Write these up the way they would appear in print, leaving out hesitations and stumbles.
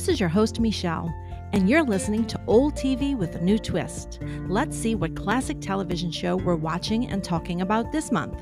This is your host, Michelle, and you're listening to Old TV with a New Twist. Let's see what classic television show we're watching and talking about this month.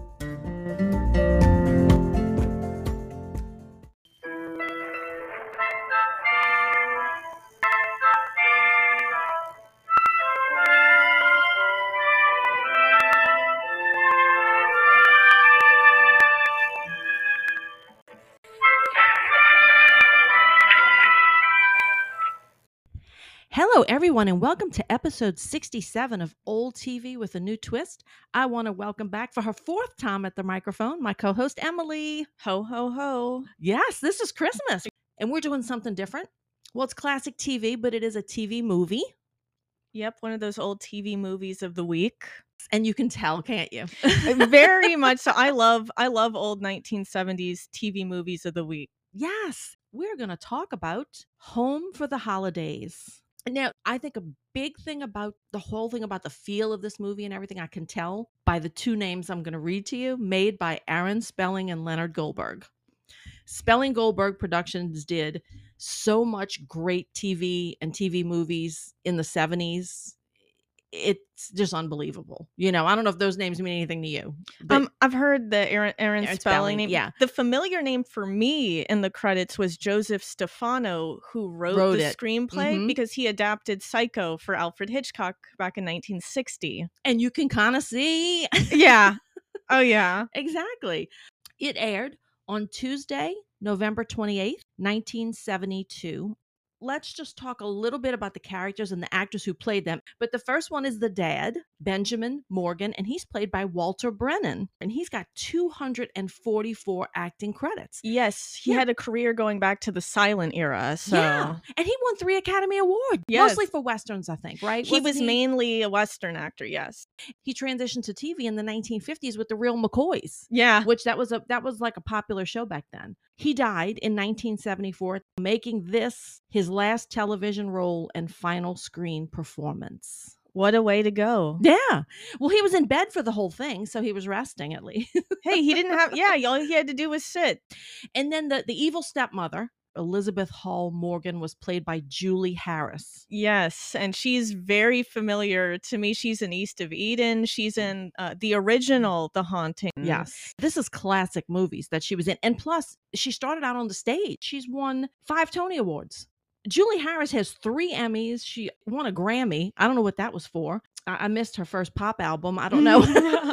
Hello, everyone, and welcome to episode 67 of Old TV with a New Twist. I want to welcome back for her fourth time at the microphone, my co-host, Emily. Ho, ho, ho. Yes, this is Christmas, and we're doing something different. Well, it's classic TV, but it is a TV movie. Yep, one of those old TV movies of the week. And you can tell, can't you? Very much so. I love old 1970s TV movies of the week. Yes, we're going to talk about Home for the Holidays. Now, I think a big thing about the whole thing about the feel of this movie and everything, I can tell by the two names I'm going to read to you, made by Aaron Spelling and Leonard Goldberg. Spelling Goldberg Productions did so much great TV and TV movies in the 70s. It's just unbelievable. You know, I don't know if those names mean anything to you. I've heard the Aaron Spelling name. Yeah. The familiar name for me in the credits was Joseph Stefano, who wrote the screenplay because he adapted Psycho for Alfred Hitchcock back in 1960. And you can kind of see. Yeah. Oh, yeah. Exactly. It aired on Tuesday, November 28th, 1972. Let's just talk a little bit about the characters and the actors who played them. But the first one is the dad, Benjamin Morgan, and he's played by Walter Brennan. And he's got 244 acting credits. Yes, he had a career going back to the silent era. So. Yeah, and he won 3 Academy Awards, mostly for Westerns, I think, right? He was mainly a Western actor, yes. He transitioned to TV in the 1950s with The Real McCoys. Yeah. Which that was like a popular show back then. He died in 1974, making this his last television role and final screen performance. What a way to go. Yeah. Well, he was in bed for the whole thing, so he was resting at least. Hey, he didn't have, all he had to do was sit. And then the evil stepmother, Elizabeth Hall Morgan, was played by Julie Harris. Yes, and she's very familiar to me. She's in East of Eden. She's in the original The Haunting. Yes. This is classic movies that she was in. And plus, she started out on the stage. She's won 5 Tony Awards. Julie Harris has 3 Emmys. She won a Grammy. I don't know what that was for. I missed her first pop album. I don't know.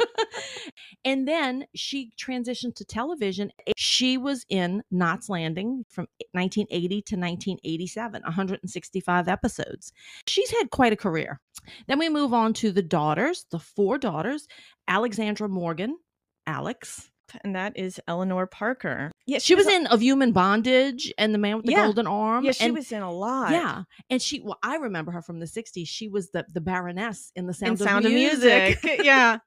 And then she transitioned to television. She was in Knots Landing from 1980 to 1987, 165 episodes. She's had quite a career. Then we move on to the daughters, the 4 daughters, Alexandra Morgan, Alex. And that is Eleanor Parker. Yeah, she was in Of Human Bondage and The Man with the Golden Arm. Yeah, she was in a lot. Yeah. And I remember her from the 60s. She was the Baroness in The Sound of Music. Yeah.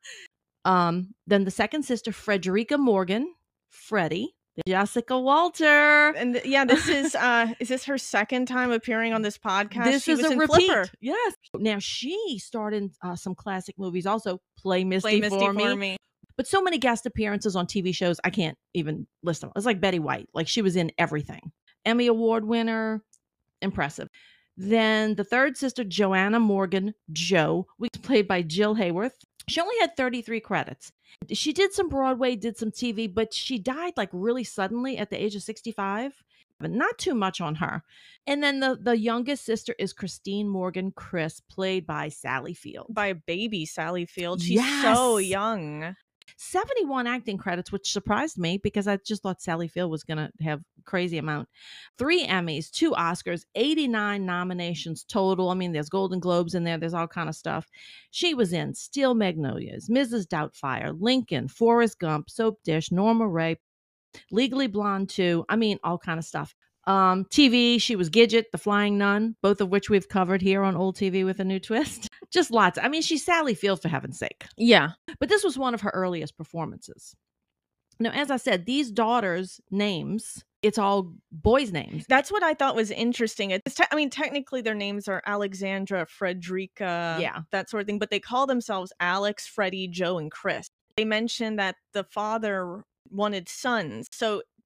Then the second sister, Frederica Morgan, Freddie, Jessica Walter. And this is this her second time appearing on this podcast? This she is was a in repeat. Flipper. Yes. Now she starred in some classic movies also. Play Misty for me. But so many guest appearances on TV shows, I can't even list them. It's like Betty White. Like she was in everything. Emmy Award winner. Impressive. Then the third sister, Joanna Morgan, Jo, was played by Jill Hayworth. She only had 33 credits. She did some Broadway, did some TV, but she died like really suddenly at the age of 65. But not too much on her. And then the youngest sister is Christine Morgan Chris, played by Sally Field. By baby Sally Field. She's so young. 71 acting credits, which surprised me because I just thought Sally Field was going to have a crazy amount. 3 Emmys, 2 Oscars, 89 nominations total. I mean, there's Golden Globes in there. There's all kind of stuff. She was in Steel Magnolias, Mrs. Doubtfire, Lincoln, Forrest Gump, Soap Dish, Norma Ray, Legally Blonde 2. I mean, all kind of stuff. TV, she was Gidget, The Flying Nun, both of which we've covered here on Old TV with a New Twist. Just lots. I mean, she's Sally Field, for heaven's sake. Yeah. But this was one of her earliest performances. Now, as I said, these daughters' names, it's all boys' names. That's what I thought was interesting. Technically their names are Alexandra, Frederica, that sort of thing, but they call themselves Alex, Freddie, Jo, and Chris. They mentioned that the father wanted sons. So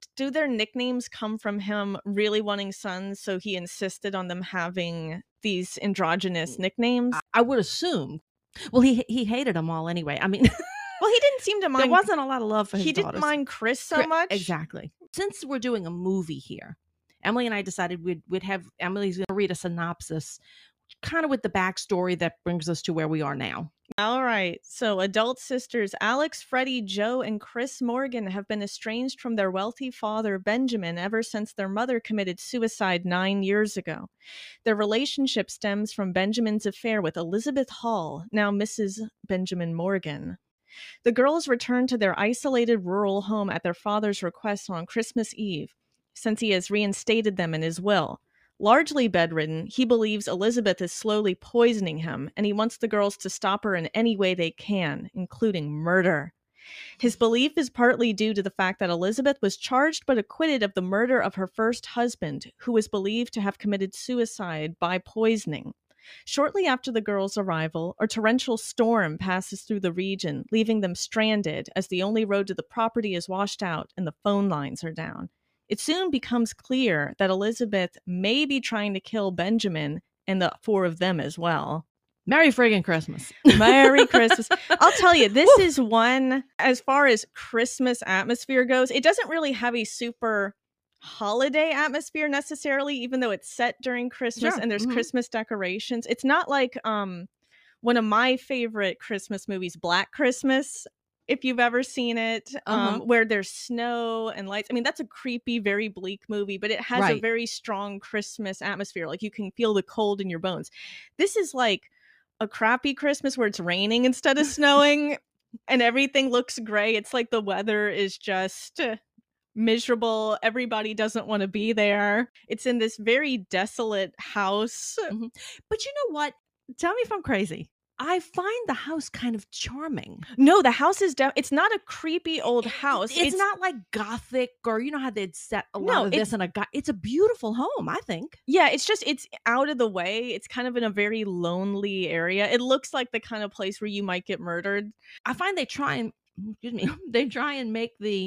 do their nicknames come from him really wanting sons, so he insisted on them having these androgynous nicknames? I would assume. Well, he hated them all anyway. I mean, well, he didn't seem to mind. There wasn't a lot of love for his daughters. He didn't mind Chris so much. Exactly. Since we're doing a movie here, Emily and I decided we'd have Emily's going to read a synopsis, kind of with the backstory that brings us to where we are now. All right. So adult sisters Alex, Freddie, Joe, and Chris Morgan have been estranged from their wealthy father, Benjamin, ever since their mother committed suicide 9 years ago. Their relationship stems from Benjamin's affair with Elizabeth Hall, now Mrs. Benjamin Morgan. The girls return to their isolated rural home at their father's request on Christmas Eve, since he has reinstated them in his will. Largely bedridden, he believes Elizabeth is slowly poisoning him, and he wants the girls to stop her in any way they can, including murder. His belief is partly due to the fact that Elizabeth was charged but acquitted of the murder of her first husband, who was believed to have committed suicide by poisoning. Shortly after the girls' arrival, a torrential storm passes through the region, leaving them stranded as the only road to the property is washed out and the phone lines are down. It soon becomes clear that Elizabeth may be trying to kill Benjamin and the four of them as well. Merry friggin' Christmas. Merry Christmas. I'll tell you, this is one, as far as Christmas atmosphere goes, it doesn't really have a super holiday atmosphere necessarily, even though it's set during Christmas and there's Christmas decorations. It's not like one of my favorite Christmas movies, Black Christmas, if you've ever seen it, where there's snow and lights. I mean, that's a creepy, very bleak movie, but it has a very strong Christmas atmosphere. Like, you can feel the cold in your bones. This is like a crappy Christmas where it's raining instead of snowing and everything looks gray. It's like the weather is just miserable. Everybody doesn't want to be there. It's in this very desolate house. But you know what? Tell me if I'm crazy. I find the house kind of charming. No, the house is it's not a creepy old house. It's not like gothic, or you know how they'd set a lot of this in it's a beautiful home, I think. Yeah, it's out of the way. It's kind of in a very lonely area. It looks like the kind of place where you might get murdered. I find they try and make the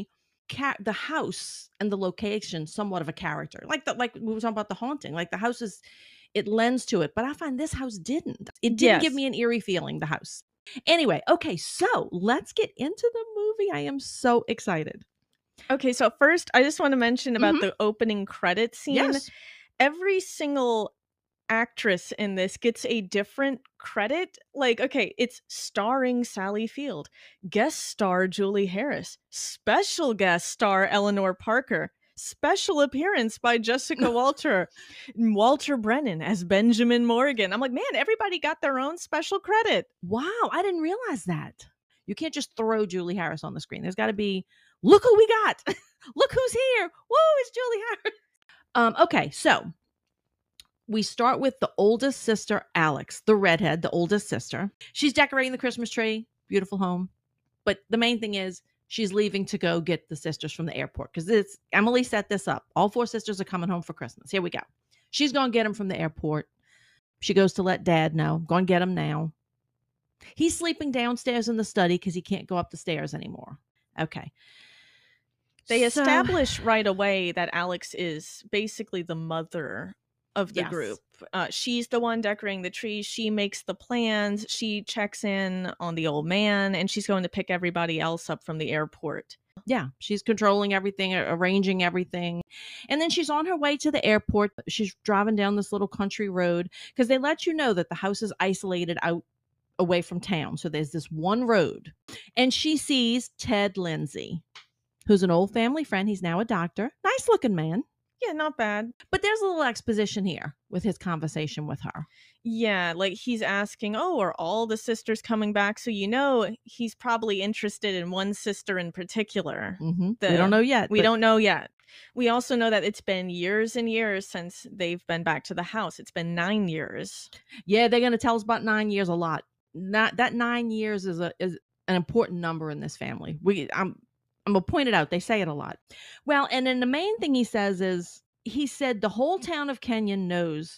house and the location somewhat of a character. Like we were talking about The Haunting. Like, the house it lends to it, but I find this house didn't. It didn't give me an eerie feeling, the house. Anyway, okay, so let's get into the movie. I am so excited. Okay, so first, I just want to mention about the opening credit scene. Yes. Every single actress in this gets a different credit. Like, okay, it's starring Sally Field, guest star Julie Harris, special guest star Eleanor Parker, special appearance by Jessica Walter, and Walter Brennan as Benjamin Morgan. I'm like, man, everybody got their own special credit. Wow, I didn't realize that. You can't just throw Julie Harris on the screen. There's got to be, look who we got. Look who's here. Whoa, it's Julie Harris. Okay, so we start with the oldest sister, Alex, the redhead, the oldest sister. She's decorating the Christmas tree. Beautiful home. But the main thing is, she's leaving to go get the sisters from the airport, because Emily set this up. All four sisters are coming home for Christmas. Here we go. She's going to get them from the airport. She goes to let Dad know. Going to get him now. He's sleeping downstairs in the study because he can't go up the stairs anymore. Okay. They establish right away that Alex is basically the mother of the group. She's the one decorating the tree. She makes the plans. She checks in on the old man, and she's going to pick everybody else up from the airport. Yeah, she's controlling everything, arranging everything. And then she's on her way to the airport. She's driving down this little country road, because they let you know that the house is isolated out away from town. So there's this one road. And she sees Ted Lindsay, who's an old family friend. He's now a doctor. Nice looking man. Yeah, not bad. But there's a little exposition here with his conversation with her. Yeah, like he's asking, oh, are all the sisters coming back? So, you know, he's probably interested in one sister in particular. We don't know yet. We don't know yet. We also know that it's been years and years since they've been back to the house. It's been 9 years. Yeah, they're going to tell us about 9 years a lot. That 9 years is an important number in this family. I'm going to point it out. They say it a lot. Well, and then the main thing he says is, he said the whole town of Kenyon knows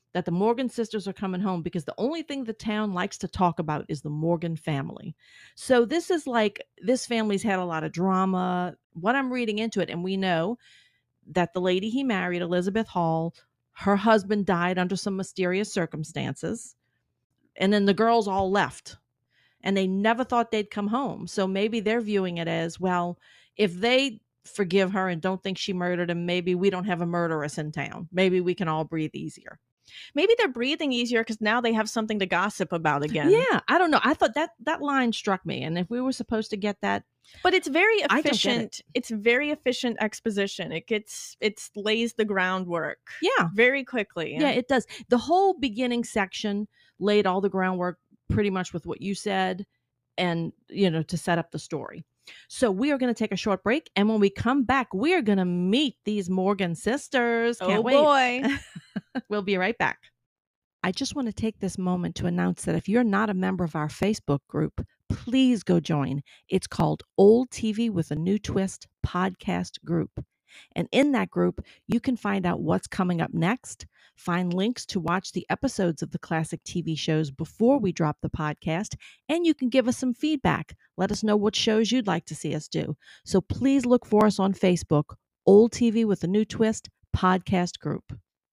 that the Morgan sisters are coming home because the only thing the town likes to talk about is the Morgan family. So this is like, this family's had a lot of drama. What I'm reading into it, and we know that the lady he married, Elizabeth Hall, her husband died under some mysterious circumstances. And then the girls all left and they never thought they'd come home. So maybe they're viewing it as, well, if they forgive her and don't think she murdered him, maybe we don't have a murderess in town. Maybe we can all breathe easier. Maybe they're breathing easier because now they have something to gossip about again. Yeah, I don't know. I thought that line struck me. And if we were supposed to get that. But it's very efficient. It's very efficient exposition. It lays the groundwork. Yeah. Very quickly. Yeah, it does. The whole beginning section laid all the groundwork pretty much with what you said and, to set up the story. So we are going to take a short break. And when we come back, we are going to meet these Morgan sisters. Can't wait. Boy. We'll be right back. I just want to take this moment to announce that if you're not a member of our Facebook group, please go join. It's called Old TV with a New Twist podcast group. And in that group, you can find out what's coming up next, find links to watch the episodes of the classic TV shows before we drop the podcast, and you can give us some feedback. Let us know what shows you'd like to see us do. So please look for us on Facebook, Old TV with a New Twist podcast group.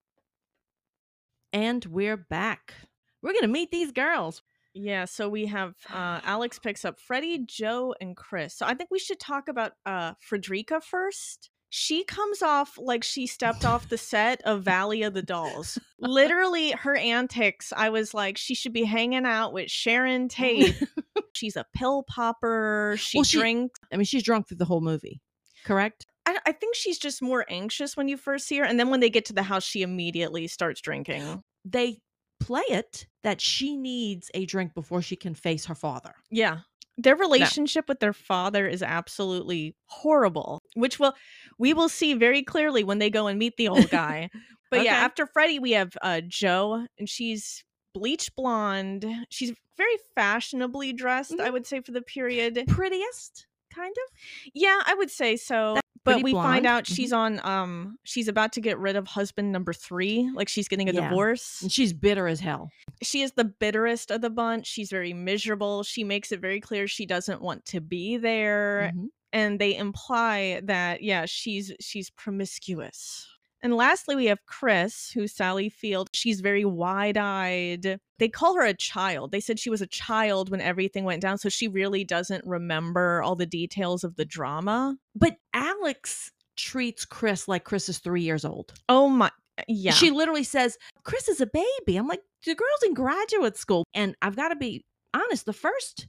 And we're back. We're going to meet these girls. Yeah, so we have Alex picks up Freddie, Joe, and Chris. So I think we should talk about Frederica first. She comes off like she stepped off the set of Valley of the Dolls. Literally, her antics, I was like, she should be hanging out with Sharon Tate. She's a pill popper. She drinks. She's drunk through the whole movie, correct? I think she's just more anxious when you first see her. And then when they get to the house, she immediately starts drinking. They play it that she needs a drink before she can face her father. Yeah. Their relationship with their father is absolutely horrible, which we will see very clearly when they go and meet the old guy. But yeah, after Freddie, we have Joe, and she's bleach blonde. She's very fashionably dressed, I would say, for the period. Prettiest, kind of? Yeah, I would say so. But we blonde. find out she's on she's about to get rid of husband number 3. Like, she's getting a divorce. And she's bitter as hell. She is the bitterest of the bunch. She's very miserable. She makes it very clear she doesn't want to be there. Mm-hmm. And they imply that, she's promiscuous. And lastly, we have Chris, who's Sally Field. She's very wide-eyed. They call her a child. They said she was a child when everything went down, so she really doesn't remember all the details of the drama. But Alex treats Chris like Chris is 3 years old. Oh my, yeah. She literally says, Chris is a baby. I'm like, the girl's in graduate school. And I've got to be honest, the first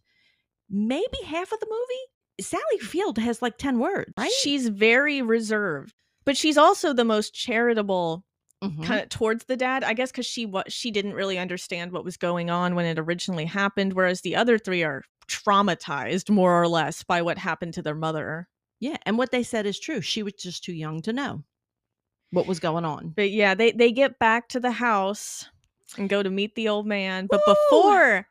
maybe half of the movie, Sally Field has like 10 words, right? She's very reserved. But she's also the most charitable kind of towards the dad, I guess, because she didn't really understand what was going on when it originally happened, whereas the other 3 are traumatized, more or less, by what happened to their mother. Yeah, and what they said is true. She was just too young to know what was going on. But yeah, they get back to the house and go to meet the old man. But before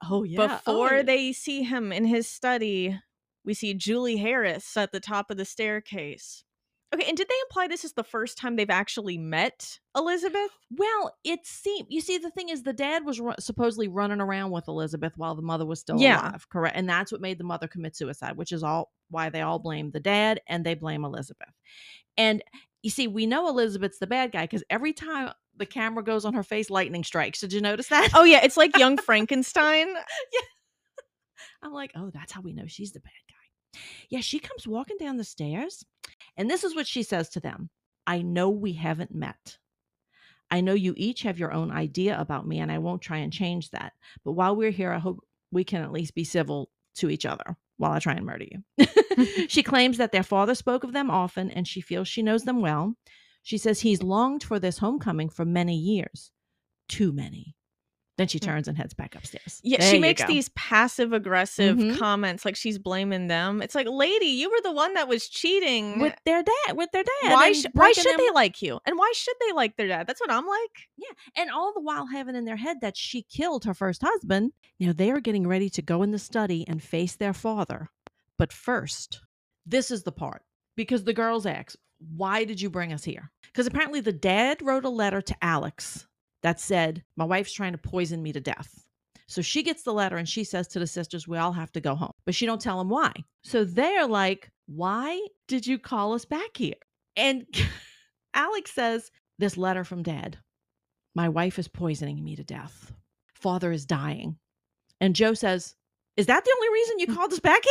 they see him in his study, we see Julie Harris at the top of the staircase. Okay, and did they imply this is the first time they've actually met Elizabeth? Well, it seemed, you see, the thing is, the dad was supposedly running around with Elizabeth while the mother was still alive, correct? And that's what made the mother commit suicide, which is why they all blame the dad and they blame Elizabeth. And you see, we know Elizabeth's the bad guy because every time the camera goes on her face, lightning strikes. Did you notice that? Oh, yeah, it's like young Frankenstein. Yeah. I'm like, oh, that's how we know she's the bad guy. Yeah, she comes walking down the stairs, and this is what she says to them. I know we haven't met. I know you each have your own idea about me, and I won't try and change that. But while we're here, I hope we can at least be civil to each other while I try and murder you. She claims that their father spoke of them often, and she feels she knows them well. She says he's longed for this homecoming for many years. Too many. Then she turns and heads back upstairs. Yeah, she makes these passive-aggressive comments like she's blaming them. It's like, lady, you were the one that was cheating. With their dad. Why should they like you? And why should they like their dad? That's what I'm like. Yeah, and all the while having in their head that she killed her first husband. Now they are getting ready to go in the study and face their father. But first, this is the part. Because the girls ask, why did you bring us here? Because apparently the dad wrote a letter to Alex that said, my wife's trying to poison me to death. So she gets the letter and she says to the sisters, we all have to go home. But she don't tell them why. So they're like, why did you call us back here? And Alex says, this letter from Dad. My wife is poisoning me to death. Father is dying. And Joe says, is that the only reason you called us back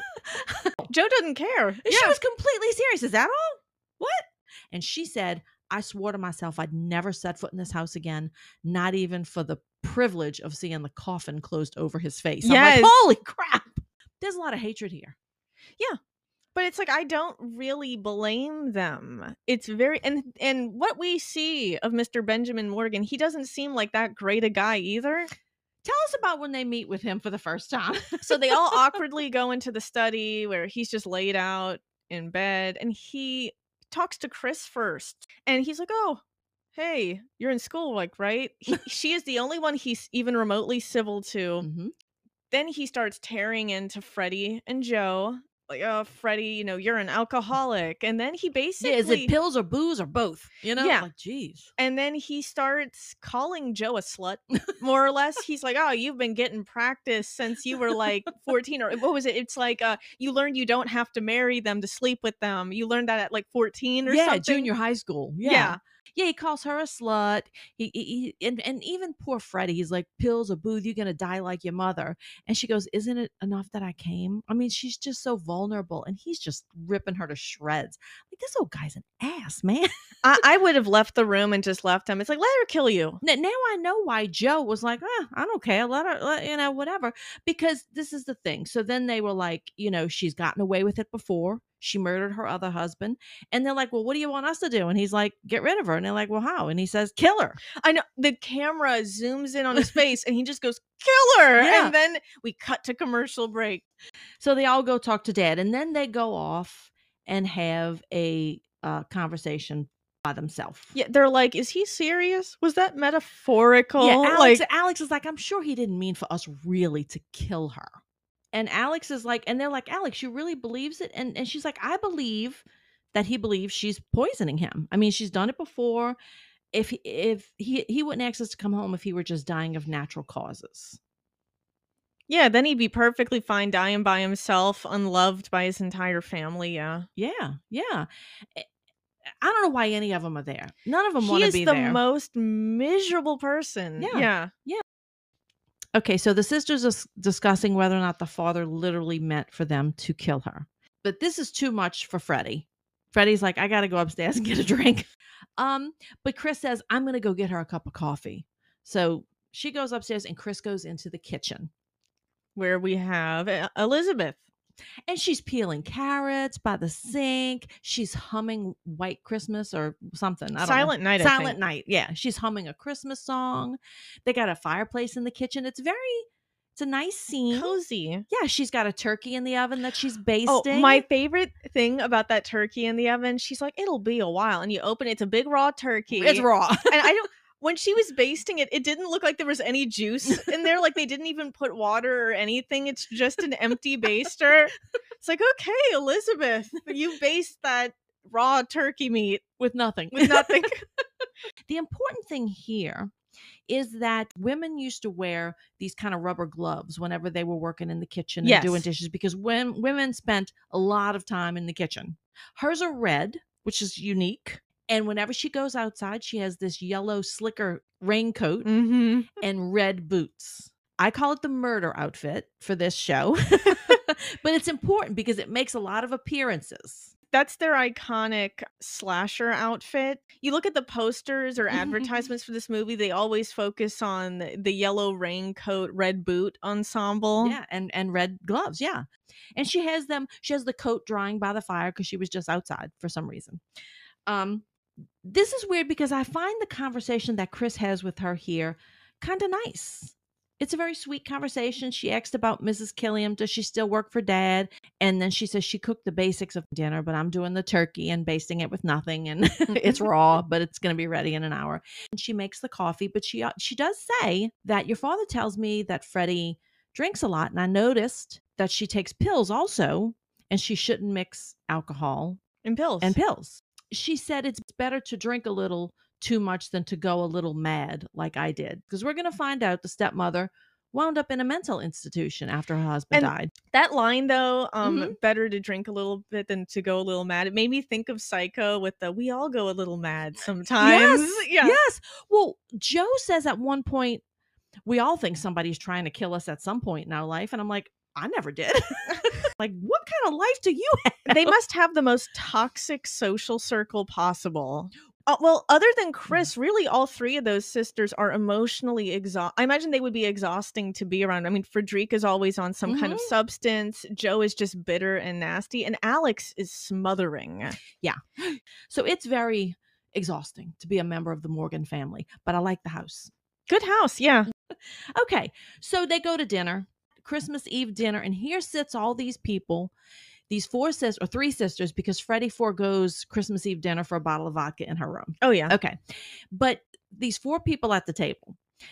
here? Joe doesn't care. She was completely serious. Is that all? What? And she said, I swore to myself I'd never set foot in this house again, not even for the privilege of seeing the coffin closed over his face. Yes. I'm like, holy crap. There's a lot of hatred here. Yeah. But it's like, I don't really blame them. It's very, and what we see of Mr. Benjamin Morgan, he doesn't seem like that great a guy either. Tell us about when they meet with him for the first time. So they all awkwardly go into the study where he's just laid out in bed, and he talks to Chris first. And he's like, oh, hey, you're in school, like, right? She is the only one he's even remotely civil to. Mm-hmm. Then he starts tearing into Freddie and Joe. Like, oh, Freddie, you're an alcoholic. And then he basically... Yeah, is it pills or booze or both? Yeah. Like, geez. And then he starts calling Joe a slut, more or less. He's like, oh, you've been getting practice since you were like 14. Or what was it? It's like, you learned you don't have to marry them to sleep with them. You learned that at like 14 or something. Yeah, junior high school. Yeah. Yeah, he calls her a slut. He and even poor Freddie, he's like, pills or booze, you're gonna die like your mother. And she goes, isn't it enough that I came? I mean, she's just so vulnerable, and he's just ripping her to shreds. Like, this old guy's an ass, man. I would have left the room and just left him. It's like, let her kill you. Now I know why Joe was like, I don't care, let her, whatever. Because this is the thing. So then they were like, she's gotten away with it before. She murdered her other husband. And they're like, well, what do you want us to do? And he's like, get rid of her. And they're like, well, how? And he says, kill her. I know. The camera zooms in on his face and he just goes, kill her. Yeah. And then we cut to commercial break. So they all go talk to Dad. And then they go off and have a conversation by themselves. Yeah, they're like, is he serious? Was that metaphorical? Yeah, Alex is like, I'm sure he didn't mean for us really to kill her. And Alex is like, and they're like, Alex, you really believes it? And she's like, I believe that he believes she's poisoning him. I mean, she's done it before. If he wouldn't ask us to come home if he were just dying of natural causes. Yeah, then he'd be perfectly fine dying by himself, unloved by his entire family. Yeah. I don't know why any of them are there. None of them want to be there. He is the most miserable person. Yeah. Okay, so the sisters are discussing whether or not the father literally meant for them to kill her. But this is too much for Freddie. Freddie's like, I got to go upstairs and get a drink. But Chris says, I'm going to go get her a cup of coffee. So she goes upstairs and Chris goes into the kitchen, where we have Elizabeth. And she's peeling carrots by the sink. She's humming White Christmas or something. Silent Night. Silent Night. Yeah. She's humming a Christmas song. They got a fireplace in the kitchen. It's a nice scene. Cozy. Yeah. She's got a turkey in the oven that she's basting. Oh, my favorite thing about that turkey in the oven, she's like, it'll be a while. And you open it, it's a big raw turkey. It's raw. And when she was basting it, it didn't look like there was any juice in there. Like they didn't even put water or anything. It's just an empty baster. It's like, okay, Elizabeth, you based that raw turkey meat with nothing. The important thing here is that women used to wear these kind of rubber gloves whenever they were working in the kitchen and doing dishes, because when women spent a lot of time in the kitchen. Hers are red, which is unique. And whenever she goes outside, she has this yellow slicker raincoat and red boots. I call it the murder outfit for this show. But it's important because it makes a lot of appearances. That's their iconic slasher outfit. You look at the posters or advertisements for this movie, they always focus on the yellow raincoat, red boot ensemble. Yeah, and red gloves, yeah. And she has the coat drying by the fire because she was just outside for some reason. This is weird because I find the conversation that Chris has with her here kind of nice. It's a very sweet conversation. She asked about Mrs. Killiam. Does she still work for Dad? And then she says she cooked the basics of dinner, but I'm doing the turkey and basting it with nothing. And it's raw, but it's going to be ready in an hour. And she makes the coffee, but she does say that your father tells me that Freddie drinks a lot. And I noticed that she takes pills also, and she shouldn't mix alcohol and pills. She said it's better to drink a little too much than to go a little mad like I did. Because we're going to find out the stepmother wound up in a mental institution after her husband died. That line, though, Mhm. better to drink a little bit than to go a little mad. It made me think of Psycho with the "we all go a little mad sometimes." Yes. Yeah. Yes. Well, Joe says at one point, we all think somebody's trying to kill us at some point in our life. And I'm like, I never did. Like, what kind of life do you have? They must have the most toxic social circle possible. Well, other than Chris, really all three of those sisters are emotionally exhausted. I imagine they would be exhausting to be around. I mean, Frederica is always on some kind of substance. Joe is just bitter and nasty. And Alex is smothering. Yeah. So it's very exhausting to be a member of the Morgan family. But I like the house. Good house, yeah. Okay. So they go to dinner, Christmas Eve dinner. And here sits all these people. These three sisters, because Freddie forgoes Christmas Eve dinner for a bottle of vodka in her room. Oh, yeah. Okay. But these 4 people at the table,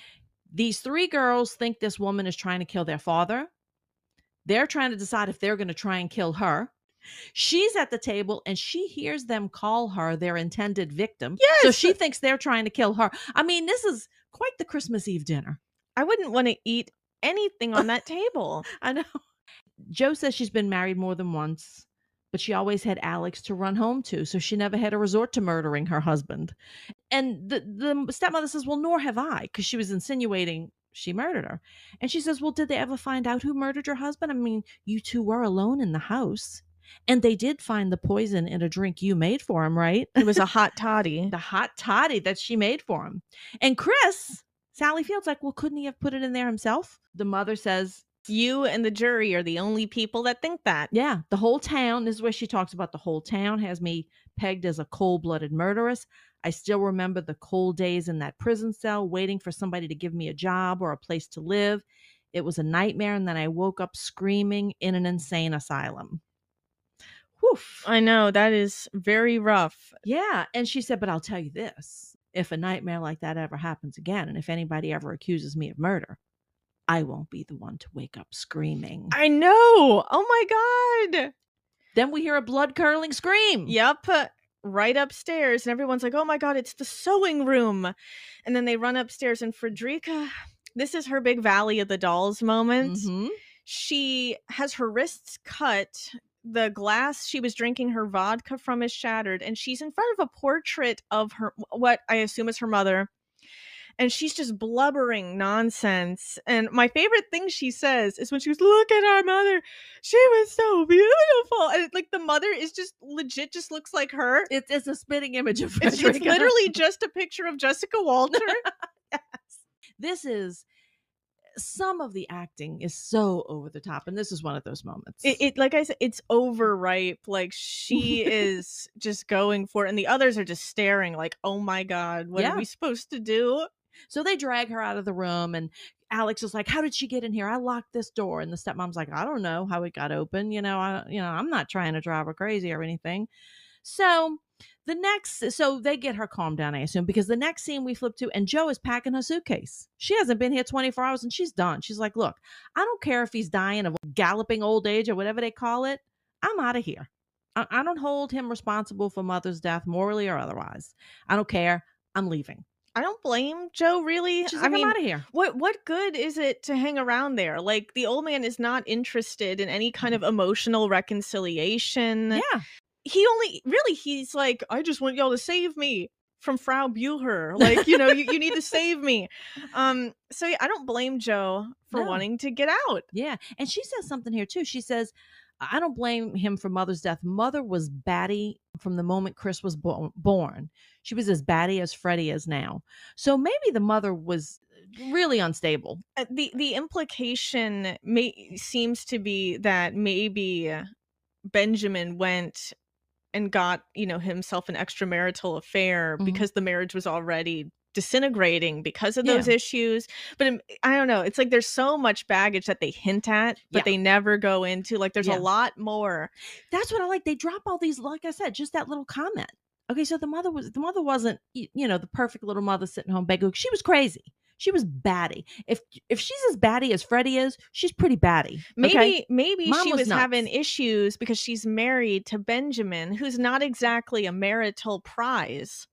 these 3 girls think this woman is trying to kill their father. They're trying to decide if they're going to try and kill her. She's at the table and she hears them call her their intended victim. Yes! So she thinks they're trying to kill her. I mean, this is quite the Christmas Eve dinner. I wouldn't want to eat anything on that table. I know. Joe says she's been married more than once, but she always had Alex to run home to, so she never had to resort to murdering her husband. And the stepmother says, well, nor have I, because she was insinuating she murdered her. And she says, well, did they ever find out who murdered your husband? I mean, you two were alone in the house. And they did find the poison in a drink you made for him, right? It was a hot toddy. The hot toddy that she made for him. And Chris, Sally Field's like, well, couldn't he have put it in there himself? The mother says, you and the jury are the only people that think that. Yeah, the whole town, this is where she talks about the whole town has me pegged as a cold-blooded murderess. I still remember the cold days in that prison cell, waiting for somebody to give me a job or a place to live. It was a nightmare, and then I woke up screaming in an insane asylum. Whew. I know, that is very rough. Yeah, and she said, but I'll tell you this. If a nightmare like that ever happens again, and if anybody ever accuses me of murder, I won't be the one to wake up screaming. I know. Oh my God. Then we hear a blood-curdling scream. Yep. Right upstairs. And everyone's like, oh my God, it's the sewing room. And then they run upstairs and Frederica, this is her big Valley of the Dolls moment. Mm-hmm. She has her wrists cut. The glass she was drinking her vodka from is shattered. And she's in front of a portrait of her, what I assume is her mother. And she's just blubbering nonsense. And my favorite thing she says is when she was, look at our mother. She was so beautiful. And like the mother is just legit, just looks like her. It's a spitting image of It's literally just a picture of Jessica Walter. Yes. This is, some of the acting is so over the top. And this is one of those moments. It like I said, it's overripe. Like she is just going for it. And the others are just staring like, oh my God, what are we supposed to do? So they drag her out of the room and Alex is like, how did she get in here? I locked this door. And the stepmom's like, I don't know how it got open. I'm not trying to drive her crazy or anything. So so they get her calmed down, I assume, because the next scene we flip to, and Joe is packing her suitcase. She hasn't been here 24 hours and she's done. She's like, look, I don't care if he's dying of galloping old age or whatever they call it. I'm out of here. I don't hold him responsible for mother's death, morally or otherwise. I don't care. I'm leaving. I don't blame Joe, really. She's like, I'm out of here. What good is it to hang around there? Like, the old man is not interested in any kind of emotional reconciliation. Yeah. He's like, I just want y'all to save me from Frau Bueller. Like, you need to save me. So yeah, I don't blame Joe for wanting to get out. Yeah. And she says something here too. She says, I don't blame him for mother's death. Mother was batty from the moment Chris was born. She was as batty as Freddie is now. So maybe the mother was really unstable. The implication seems to be that maybe Benjamin went and got, himself an extramarital affair because the marriage was already disintegrating because of those issues. But I don't know, it's like there's so much baggage that they hint at but they never go into. Like there's a lot more. That's what I like. They drop all these, like I said, just that little comment. Okay, so the mother wasn't the perfect little mother sitting home begging. She was crazy. She was batty. If she's as batty as Freddie is, she's pretty batty. Maybe she was having issues because she's married to Benjamin, who's not exactly a marital prize.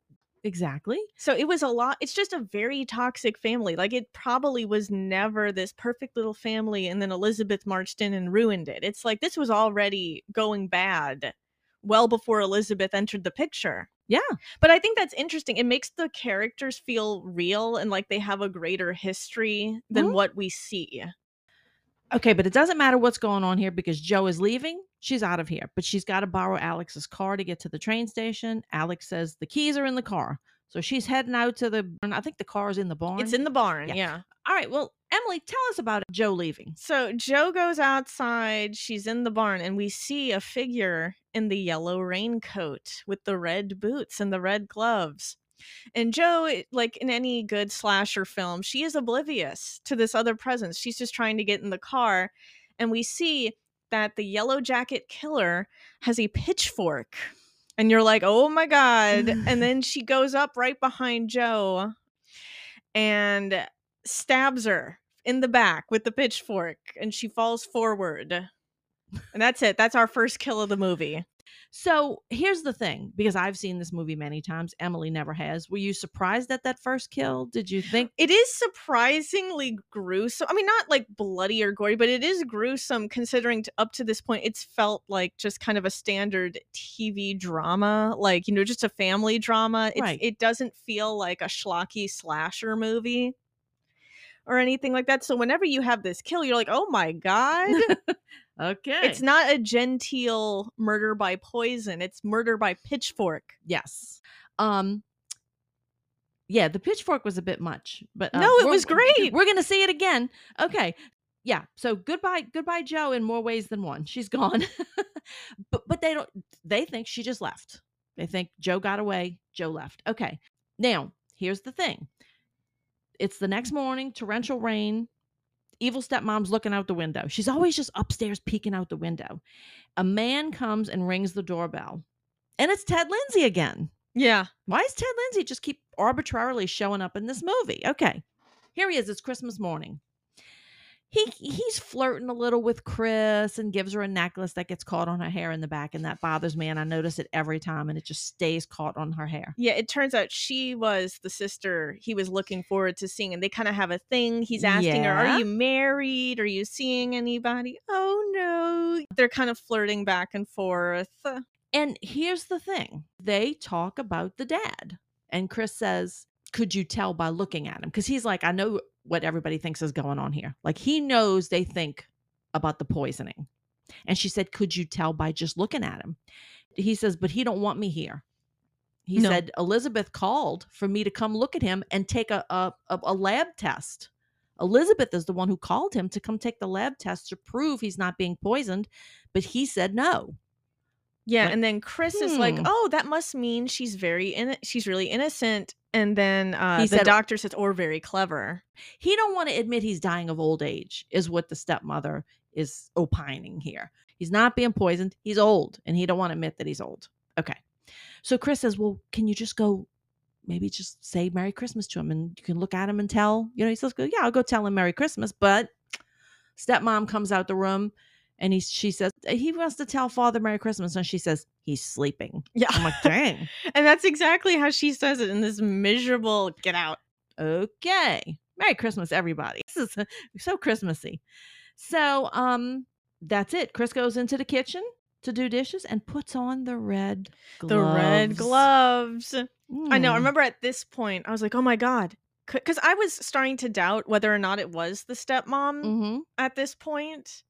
Exactly. So it was a lot. It's just a very toxic family. Like, it probably was never this perfect little family, and then Elizabeth marched in and ruined it. It's like this was already going bad well before Elizabeth entered the picture. Yeah. But I think that's interesting. It makes the characters feel real and like they have a greater history than what we see. Okay, but it doesn't matter what's going on here because Jo is leaving. She's out of here, but she's got to borrow Alex's car to get to the train station. Alex says the keys are in the car. So she's heading out to the, I think the car is in the barn. It's in the barn, yeah. All right, well, Emily, tell us about Jo leaving. So Jo goes outside. She's in the barn, and we see a figure in the yellow raincoat with the red boots and the red gloves. And Jo, like in any good slasher film, she is oblivious to this other presence. She's just trying to get in the car. And we see that the yellow jacket killer has a pitchfork. And you're like, oh my God. And then she goes up right behind Jo and stabs her in the back with the pitchfork. And she falls forward. And that's it. That's our first kill of the movie. So here's the thing, because I've seen this movie many times. Emily never has. Were you surprised at that first kill? Did you think? It is surprisingly gruesome. I mean, not like bloody or gory, but it is gruesome considering up to this point, it's felt like just kind of a standard TV drama, like, you know, just a family drama. It doesn't feel like a schlocky slasher movie or anything like that. So whenever you have this kill, you're like, oh my God. Okay. It's not a genteel murder by poison. It's murder by pitchfork. Yes. Yeah, the pitchfork was a bit much, but no, it was great. We're going to see it again. Okay. Yeah. So goodbye Jo in more ways than one. She's gone. but they think she just left. They think Jo got away, Jo left. Okay. Now, here's the thing. It's the next morning, torrential rain. Evil stepmom's looking out the window. She's always just upstairs peeking out the window. A man comes and rings the doorbell. And it's Ted Lindsay again. Yeah. Why does Ted Lindsay just keep arbitrarily showing up in this movie? Okay. Here he is. It's Christmas morning. He's flirting a little with Chris and gives her a necklace that gets caught on her hair in the back, and that bothers me, and I notice it every time, and it just stays caught on her hair. Yeah, it turns out she was the sister he was looking forward to seeing, and they kind of have a thing. He's asking her, are you married? Are you seeing anybody? Oh, no. They're kind of flirting back and forth. And here's the thing. They talk about the dad, and Chris says, could you tell by looking at him? Because he's like, I know what everybody thinks is going on here. Like, he knows they think about the poisoning. And she said, could you tell by just looking at him? He says, but he don't want me here. He said, Elizabeth called for me to come look at him and take a lab test. Elizabeth is the one who called him to come take the lab test to prove he's not being poisoned. But he said no. Yeah, and then Chris is like, oh, that must mean she's she's really innocent. And then the doctor says, or very clever. He don't want to admit he's dying of old age, is what the stepmother is opining here. He's not being poisoned. He's old, and he don't want to admit that he's old. Okay. So Chris says, well, can you just go, maybe just say Merry Christmas to him, and you can look at him and tell, you know, he says, yeah, I'll go tell him Merry Christmas. But stepmom comes out the room, and she says, he wants to tell Father Merry Christmas. And she says, he's sleeping. Yeah. I'm like, dang. And that's exactly how she says it in this miserable, get out. Okay. Merry Christmas, everybody. This is so Christmassy. So that's it. Chris goes into the kitchen to do dishes and puts on the red gloves. The red gloves. I know. I remember at this point, I was like, oh my God. Because I was starting to doubt whether or not it was the stepmom at this point.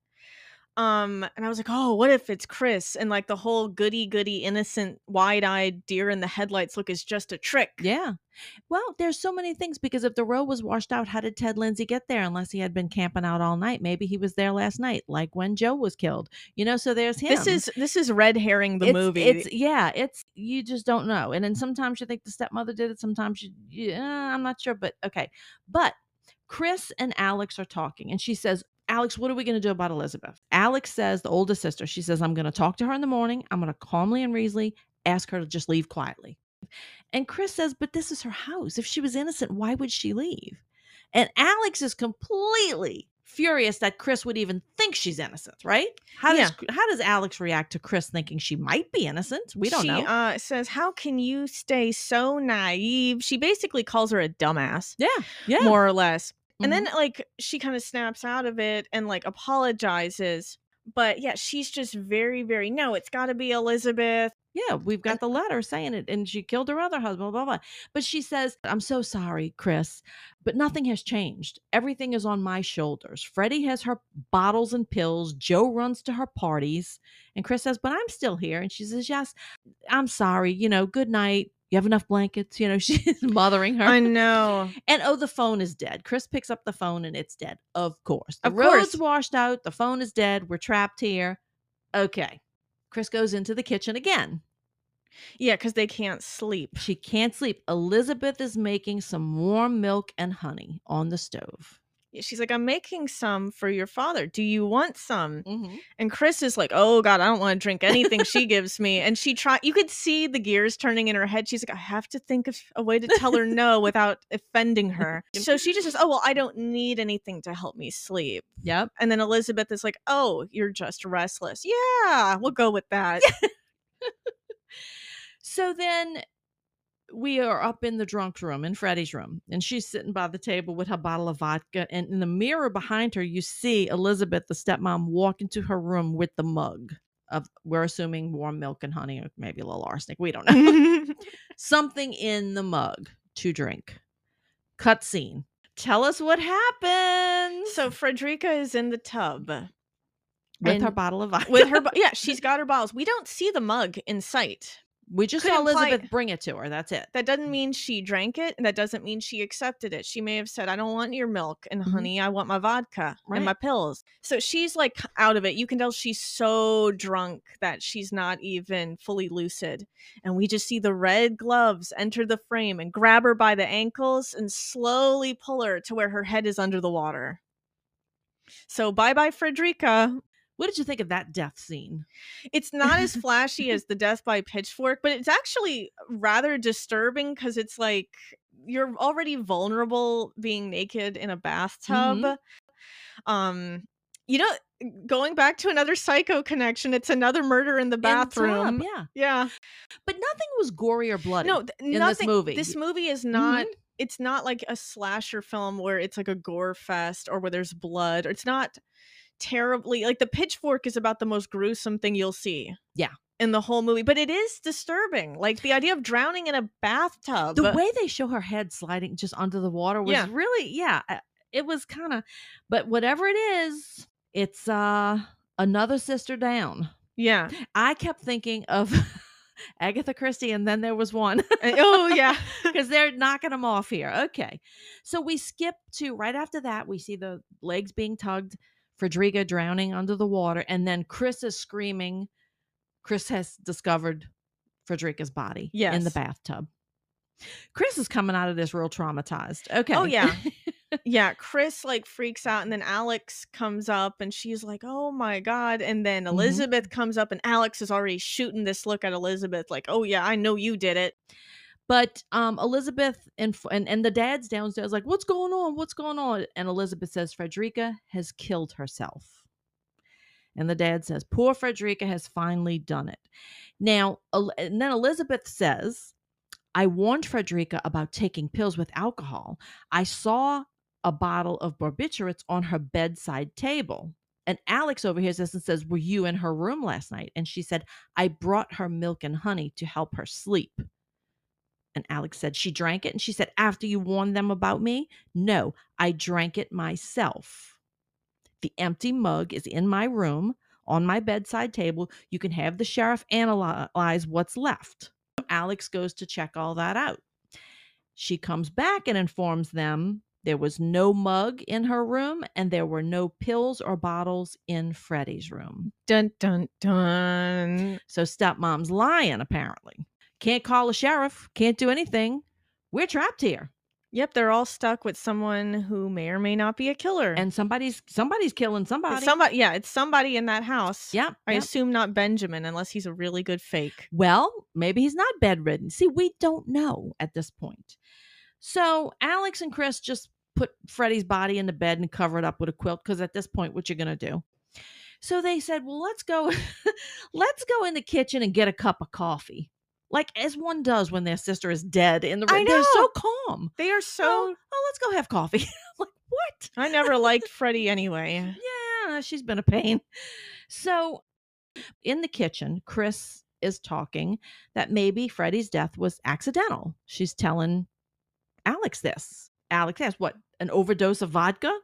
And I was like, oh, what if it's Chris? And like the whole goody innocent wide-eyed deer in the headlights look is just a trick. Yeah. Well, there's so many things, because if the road was washed out, how did Ted Lindsay get there unless he had been camping out all night? Maybe he was there last night, like when Jo was killed. You know, so there's him. This is red herring the movie. It's you just don't know. And then sometimes you think the stepmother did it. Sometimes I'm not sure, but okay. But Chris and Alex are talking, and she says, Alex, what are we going to do about Elizabeth? Alex says, the oldest sister, she says, I'm going to talk to her in the morning. I'm going to calmly and reasonably ask her to just leave quietly. And Chris says, but this is her house. If she was innocent, why would she leave? And Alex is completely furious that Chris would even think she's innocent, right? How does Alex react to Chris thinking she might be innocent? We don't know. She says, "How can you stay so naive?" She basically calls her a dumbass. Yeah. More or less. And then like she kind of snaps out of it and like apologizes. But yeah, she's just very, very, no, it's got to be Elizabeth. Yeah, we've got the letter saying it, and she killed her other husband, blah, blah. But she says, I'm so sorry, Chris, but nothing has changed. Everything is on my shoulders. Freddie has her bottles and pills. Joe runs to her parties. And Chris says, but I'm still here. And she says, yes, I'm sorry. Good night. You have enough blankets? She's mothering her. I know. And the phone is dead. Chris picks up the phone and it's dead. Of course. The road's washed out. The phone is dead. We're trapped here. Okay. Chris goes into the kitchen again. Yeah, because they can't sleep. She can't sleep. Elizabeth is making some warm milk and honey on the stove. She's like, I'm making some for your father. Do you want some? And Chris is like, oh God, I don't want to drink anything she gives me. And you could see the gears turning in her head. She's like, I have to think of a way to tell her no without offending her. So she just says, oh, well, I don't need anything to help me sleep. Yep. And then Elizabeth is like, oh, you're just restless. Yeah, we'll go with that. So then we are up in the drunk room, in Freddie's room, and she's sitting by the table with her bottle of vodka. And in the mirror behind her, you see Elizabeth, the stepmom, walk into her room with the mug of, we're assuming, warm milk and honey, or maybe a little arsenic. We don't know. Something in the mug to drink. Cut scene. Tell us what happens. So Frederica is in the tub. With her bottle of vodka. Yeah, she's got her bottles. We don't see the mug in sight. We just saw Elizabeth bring it to her. That's it. That doesn't mean she drank it. And that doesn't mean she accepted it. She may have said, I don't want your milk and honey. I want my vodka and my pills. So she's like out of it. You can tell she's so drunk that she's not even fully lucid. And we just see the red gloves enter the frame and grab her by the ankles and slowly pull her to where her head is under the water. So bye-bye, Frederica. What did you think of that death scene? It's not as flashy as the death by pitchfork, but it's actually rather disturbing because it's like you're already vulnerable being naked in a bathtub. Going back to another Psycho connection, it's another murder in the bathroom. Yeah. But nothing was gory or bloody in this movie. This movie is not... It's not like a slasher film where it's like a gore fest or where there's blood. Or it's not... terribly, like the pitchfork is about the most gruesome thing you'll see in the whole movie, but it is disturbing. Like the idea of drowning in a bathtub, the way they show her head sliding just under the water was really it was kind of, but whatever it is, it's another sister down. I kept thinking of Agatha Christie, and then there was one. Because they're knocking them off here. Okay, so we skip to right after that. We see the legs being tugged, Frederica drowning under the water, and then Chris is screaming. Chris has discovered Frederica's body in the bathtub. Chris is coming out of this real traumatized. Okay. Oh, yeah. Yeah, Chris like freaks out, and then Alex comes up and she's like, oh my God. And then Elizabeth comes up and Alex is already shooting this look at Elizabeth like, oh yeah, I know you did it. But Elizabeth and the dad's downstairs like, what's going on? What's going on? And Elizabeth says, Frederica has killed herself. And the dad says, poor Frederica has finally done it. Now, and then Elizabeth says, I warned Frederica about taking pills with alcohol. I saw a bottle of barbiturates on her bedside table. And Alex overhears this and says, were you in her room last night? And she said, I brought her milk and honey to help her sleep. And Alex said, she drank it? And she said, after you warned them about me? No, I drank it myself. The empty mug is in my room on my bedside table. You can have the sheriff analyze what's left. Alex goes to check all that out. She comes back and informs them there was no mug in her room and there were no pills or bottles in Freddie's room. Dun, dun, dun. So stepmom's lying, apparently. Can't call a sheriff. Can't do anything. We're trapped here. Yep, they're all stuck with someone who may or may not be a killer. And somebody's killing somebody. It's somebody in that house. Yeah. I assume not Benjamin, unless he's a really good fake. Well, maybe he's not bedridden. See, we don't know at this point. So Alex and Chris just put Freddie's body in the bed and cover it up with a quilt, because at this point, what you going to do? So they said, well, let's go in the kitchen and get a cup of coffee. Like as one does when their sister is dead in the room. They're so calm. They are so let's go have coffee. Like, what? I never liked Freddie anyway. Yeah, she's been a pain. So in the kitchen, Chris is talking that maybe Freddie's death was accidental. She's telling Alex this. Alex asks, what, an overdose of vodka?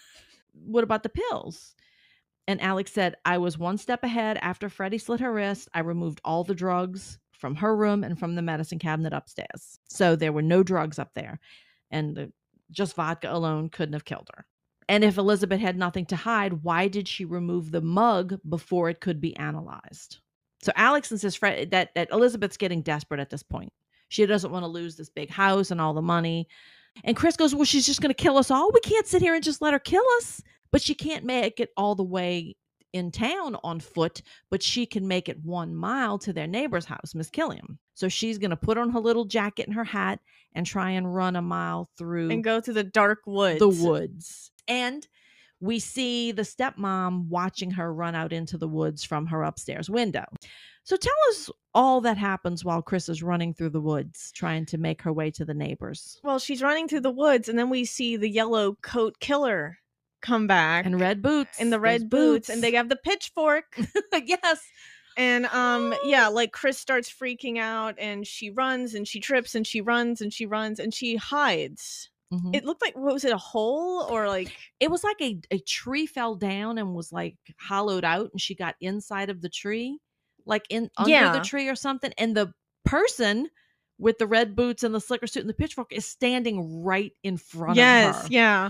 What about the pills? And Alex said, I was one step ahead. After Freddie slit her wrist, I removed all the drugs from her room and from the medicine cabinet upstairs. So there were no drugs up there. And just vodka alone couldn't have killed her. And if Elizabeth had nothing to hide, why did she remove the mug before it could be analyzed? So Alex insists that Elizabeth's getting desperate at this point. She doesn't want to lose this big house and all the money. And Chris goes, well, she's just going to kill us all. We can't sit here and just let her kill us. But she can't make it all the way in town on foot, but she can make it 1 mile to their neighbor's house, Miss Killiam. So she's going to put on her little jacket and her hat and try and run a mile through. And go through the dark woods. The woods. And we see the stepmom watching her run out into the woods from her upstairs window. So tell us all that happens while Chris is running through the woods, trying to make her way to the neighbors. Well, she's running through the woods, and then we see the yellow coat killer come back. And red boots. And the red boots. And they have the pitchfork. Yes. And yeah, like Chris starts freaking out, and she runs and she trips and she runs and she runs and she hides. Mm-hmm. It looked like, what was it, a hole or like? It was like a tree fell down and was like hollowed out, and she got inside of the tree, like under the tree or something. And the person with the red boots and the slicker suit and the pitchfork is standing right in front of her. Yes, yeah.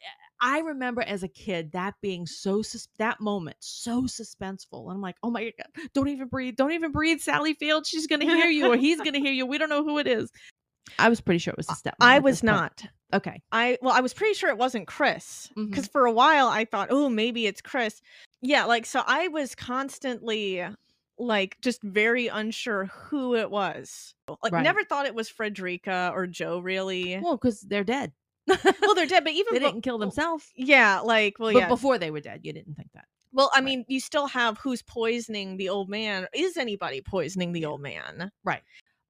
I remember as a kid that being that moment so suspenseful. And I'm like, oh my God, don't even breathe, Sally Field. She's going to hear you, or he's going to hear you. We don't know who it is. I was pretty sure it was the stepmom. I was not. Okay. I was pretty sure it wasn't Chris, because for a while I thought, oh, maybe it's Chris. Yeah, like, so I was constantly like just very unsure who it was. Like, never thought it was Frederica or Joe, really. Well, because they're dead. Well, they're dead, but even they didn't kill themselves. Yeah, like, well, but before they were dead, you didn't think that. Well, I mean, you still have who's poisoning the old man. Is anybody poisoning the old man? Right.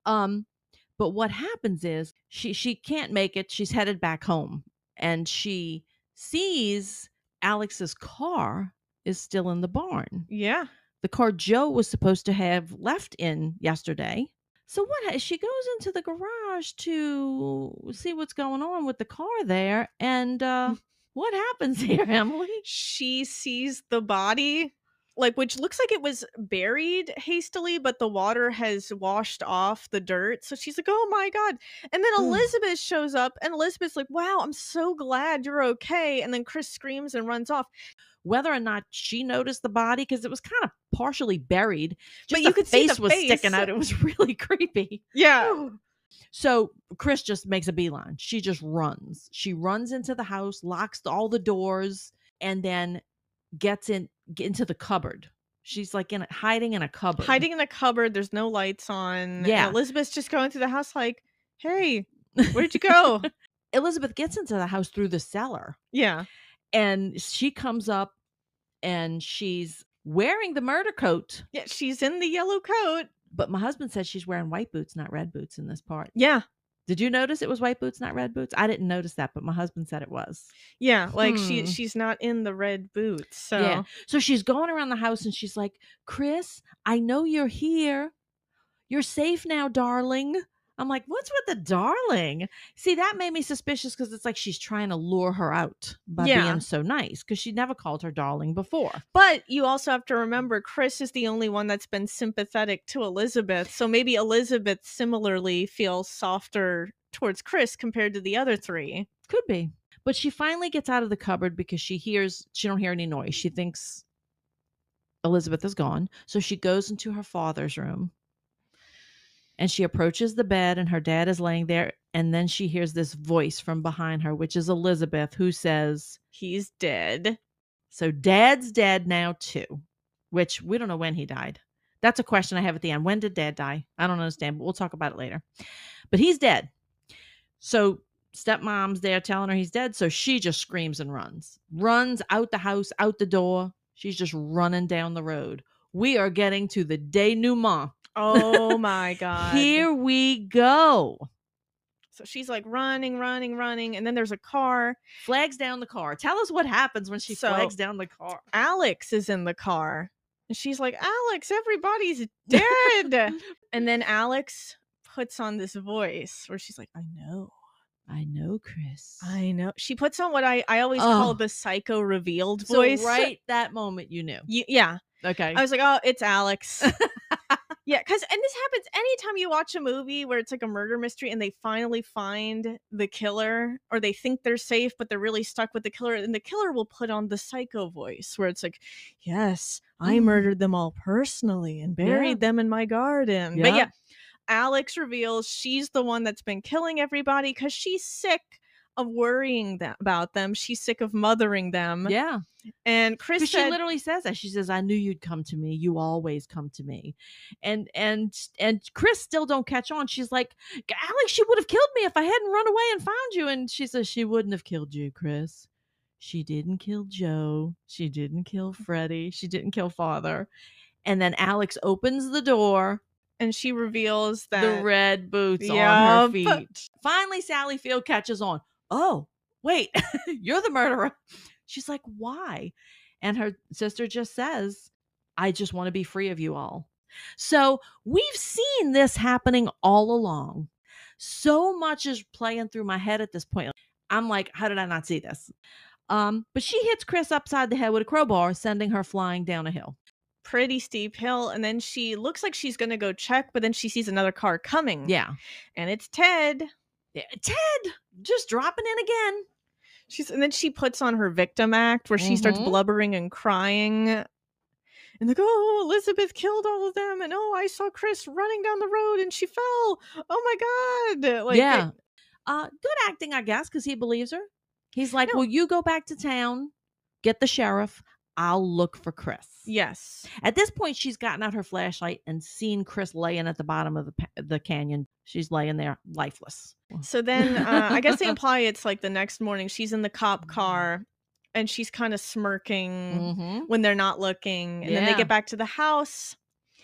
But what happens is she can't make it. She's headed back home, and she sees Alex's car is still in the barn. Yeah. The car Joe was supposed to have left in yesterday. So she goes into the garage to see what's going on with the car there. And what happens here, Emily? She sees the body, like, which looks like it was buried hastily, but the water has washed off the dirt. So she's like, oh my God. And then Elizabeth shows up, and Elizabeth's like, wow, I'm so glad you're okay. And then Chris screams and runs off. Whether or not she noticed the body, because it was kind of partially buried, but you could see the face was sticking out. It was really creepy. Yeah. So Chris just makes a beeline. She just runs. She runs into the house, locks all the doors, and then gets into the cupboard. She's like hiding in a cupboard. Hiding in a cupboard. There's no lights on. Yeah. And Elizabeth's just going through the house like, hey, where'd you go? Elizabeth gets into the house through the cellar. Yeah. And she comes up, and she's wearing the murder coat. Yeah, she's in the yellow coat. But my husband said she's wearing white boots, not red boots in this part. Yeah. Did you notice it was white boots, not red boots? I didn't notice that, but my husband said it was. Yeah, like she's not in the red boots. So yeah. So she's going around the house, and she's like, Chris, I know you're here. You're safe now, darling. I'm like, what's with the darling? See, that made me suspicious, because it's like she's trying to lure her out by being so nice, because she never called her darling before. But you also have to remember, Chris is the only one that's been sympathetic to Elizabeth. So maybe Elizabeth similarly feels softer towards Chris compared to the other three. Could be. But she finally gets out of the cupboard because she don't hear any noise. She thinks Elizabeth is gone. So she goes into her father's room. And she approaches the bed, and her dad is laying there. And then she hears this voice from behind her, which is Elizabeth, who says, he's dead. So Dad's dead now too, which we don't know when he died. That's a question I have at the end. When did Dad die? I don't understand, but we'll talk about it later. But he's dead. So stepmom's there telling her he's dead. So she just screams and runs out the house, out the door. She's just running down the road. We are getting to the denouement. Oh my God. Here we go. So she's like running. And then there's a car. Flags down the car. Tell us what happens when she flags down the car. Alex is in the car. And she's like, Alex, everybody's dead. And then Alex puts on this voice where she's like, I know, Chris. I know. She puts on what I always call the psycho revealed voice. So right that moment you knew. Yeah. Okay. I was like, oh, it's Alex. Yeah, and this happens anytime you watch a movie where it's like a murder mystery and they finally find the killer, or they think they're safe, but they're really stuck with the killer. And the killer will put on the psycho voice where it's like, yes, I murdered them all personally and buried them in my garden. Yeah. But yeah, Alex reveals she's the one that's been killing everybody because she's sick of worrying about them. She's sick of mothering them. Yeah. And Chris she literally says that. She says, I knew you'd come to me. You always come to me. And Chris still don't catch on. She's like, Alex, she would have killed me if I hadn't run away and found you. And she says, she wouldn't have killed you, Chris. She didn't kill Joe. She didn't kill Freddie. She didn't kill Father. And then Alex opens the door. And she reveals that the red boots on her feet. Finally, Sally Field catches on. Oh, wait, you're the murderer. She's like, why? And her sister just says, I just want to be free of you all. So we've seen this happening all along. So much is playing through my head at this point. I'm like, how did I not see this? But she hits Chris upside the head with a crowbar, sending her flying down a hill. Pretty steep hill, and then she looks like she's gonna go check, but then she sees another car coming. Yeah. And it's Ted. Yeah, Ted just dropping in again. And then she puts on her victim act where she starts blubbering and crying. And like, oh, Elizabeth killed all of them, and oh, I saw Chris running down the road and she fell. Oh my God. Like, yeah. Good acting, I guess, because he believes her. He's like, well, you go back to town, get the sheriff. I'll look for Chris. Yes. At this point, she's gotten out her flashlight and seen Chris laying at the bottom of the canyon. She's laying there lifeless. So then I guess they imply it's like the next morning. She's in the cop car and she's kind of smirking when they're not looking. And then they get back to the house.